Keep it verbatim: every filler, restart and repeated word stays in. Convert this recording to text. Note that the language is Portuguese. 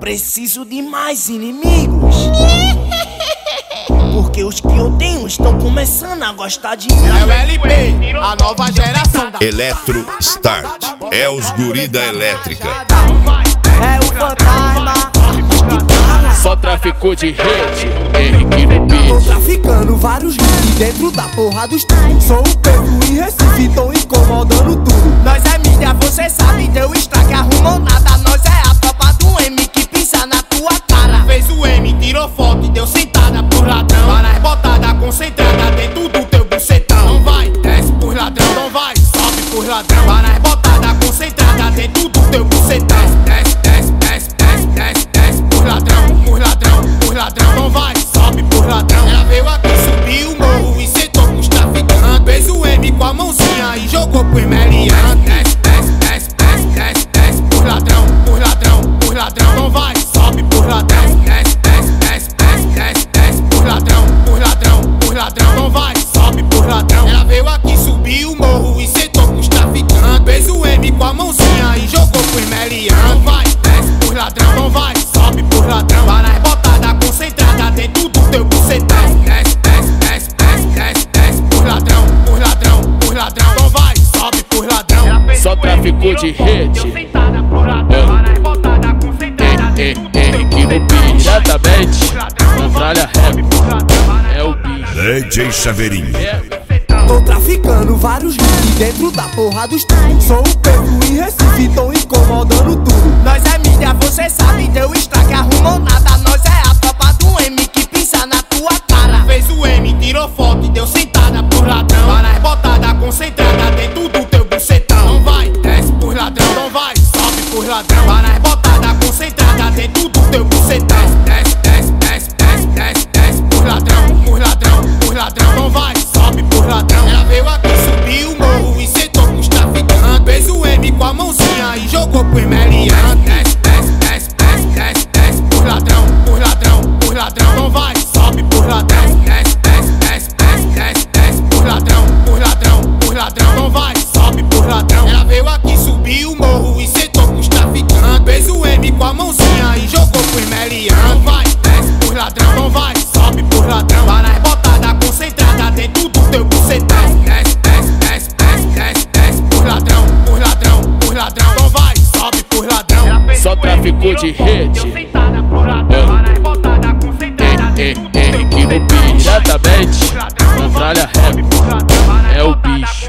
preciso de mais inimigos, porque os que eu tenho estão começando a gostar de mim. É o L P, a nova geração da Eletro Start, é os guri da elétrica. É o fantasma. Só tráfico de rede, Henrique no Tô beat. traficando vários hits dentro da porra dos trem. Sou o Pedro em Recife, tô incomodando tudo. Nós é mídia, você sabe, deu estraque, arrumou nada. Nós é a tropa do M que pisa na tua cara. Fez o M, tirou foto e deu sentada por ladrão. Para botada concentrada dentro do teu bucetão. Não vai, desce por ladrão, não vai, sobe por ladrão. Para botada concentrada dentro do teu bucetão. Desce, desce, desce, desce, desce, desce por ladrão, por ladrão, por ladrão. Não vai, sobe por ladrão. Ela veio aqui, subiu o morro e sentou com os traficantes. Fez o M com a mãozinha e jogou pro meliante. Desce, desce, desce, desce, desce, desce por ladrão, por ladrão, por ladrão. Não vai, sobe por ladrão. Desce, desce, desce, desce, desce, desce por ladrão, por ladrão, por ladrão. Não vai, sobe por ladrão. Ela veio aqui, subiu o morro e sentou com os traficantes. Fez o M com a mãozinha e jogou pro meliante. Não vai, desce por ladrão, não vai, sobe por ladrão. Para as botadas concentradas dentro do teu bucetão. Desce, desce, desce, desce, desce, desce por ladrão, por ladrão, por ladrão. Não vai, sobe por ladrão. Só tráfico de rede, Henrique no beat. Diretamente na Tralha Rap, é o bicho. D J Chaveirinho. Tô traficando vários hits dentro da porra dos trem. Sou o Pedro em Recife, tô incomodando tudo. Nós é mídia, você sabe, deu estraque, arrumou nada. Nós é a tropa do M que pisa na tua cara. Fez o M, tirou foto e deu sentada por ladrão. Para as botadas concentrada dentro do teu bucetão. Não vai, desce por ladrão, não vai, sobe por ladrão. Para as botadas concentrada dentro do teu bucetão. Desce, desce, desce, desce, desce, desce por ladrão, por ladrão, por ladrão. Não vai, sobe por ladrão. Ela veio aqui, subiu o morro e sentou com os traficantes. Fez o M com a mãozinha e jogou pro meliante. Desce, desce, desce, desce, desce, desce por ladrão, por ladrão, por ladrão. Não vai, sobe por ladrão. Desce, desce, desce, desce, desce, desce por ladrão, por ladrão, por ladrão. Não vai, sobe por ladrão. Ela veio aqui, subiu o morro e sentou com os traficantes. Fez o M com a mãozinha e jogou pro meliante. Não vai, desce por ladrão, não vai, sobe por ladrão. Para as botadas concentradas dentro do teu bucetão. Desce, desce, desce, desce, desce, desce por ladrão, por ladrão, por ladrão. Não vai, sobe por ladrão. Só tráfico de rede, Henrique no beat. Diretamente na Tralha Rap, é o bicho.